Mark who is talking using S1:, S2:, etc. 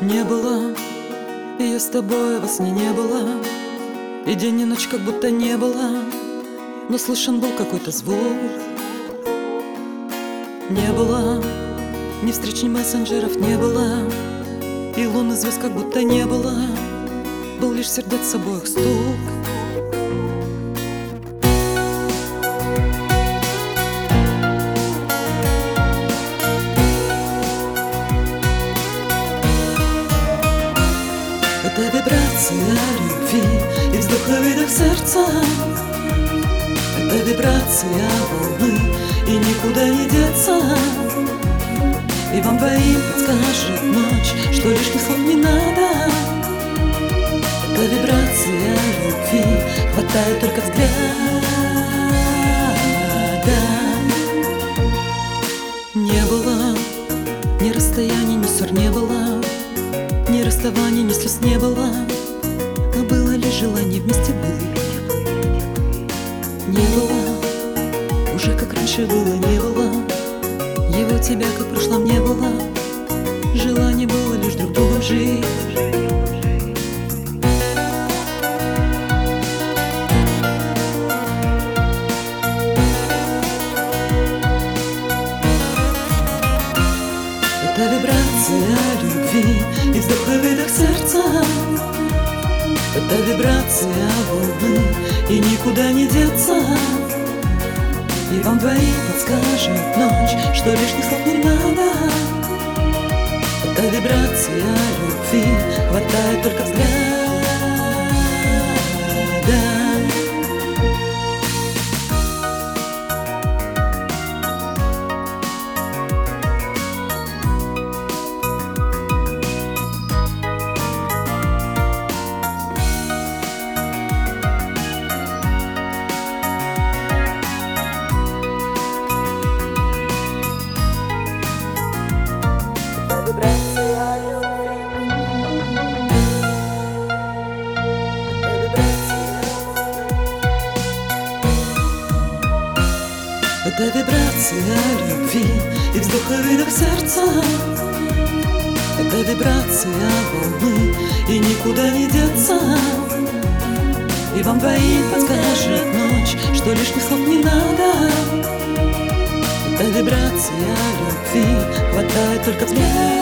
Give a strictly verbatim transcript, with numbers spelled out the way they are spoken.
S1: Не было, и я с тобой во сне не была, и день и ночь как будто не было, но слышен был какой-то звук. Не было ни встреч, ни мессенджеров не было, и лун и звезд как будто не было, был лишь сердец с обоих стук. Это вибрация любви и вздох и выдох сердца. Это вибрация волны, и никуда не деться. И вам двоим подскажет ночь, что лишних слов не надо. Это вибрация любви, хватает только взгляда. Не было ни расстояний, ни ссор не было, ни расставаний, ни слез не было, а было лишь желание вместе быть. Не было, уже как раньше было, не было его, тебя, как в прошлом не было. Желание было лишь друг другом жить. Это вибрация любви и вздох и выдох сердца. Это вибрация волны, и никуда не деться. И вам двоим подскажет ночь, что лишних слов не надо. Это вибрация любви, хватает только взгляда. Это вибрация любви и вздох и выдох сердца. Это вибрация волны, и никуда не деться. И вам двоим подскажет ночь, что лишних слов не надо. Это вибрация любви, хватает только взгляда.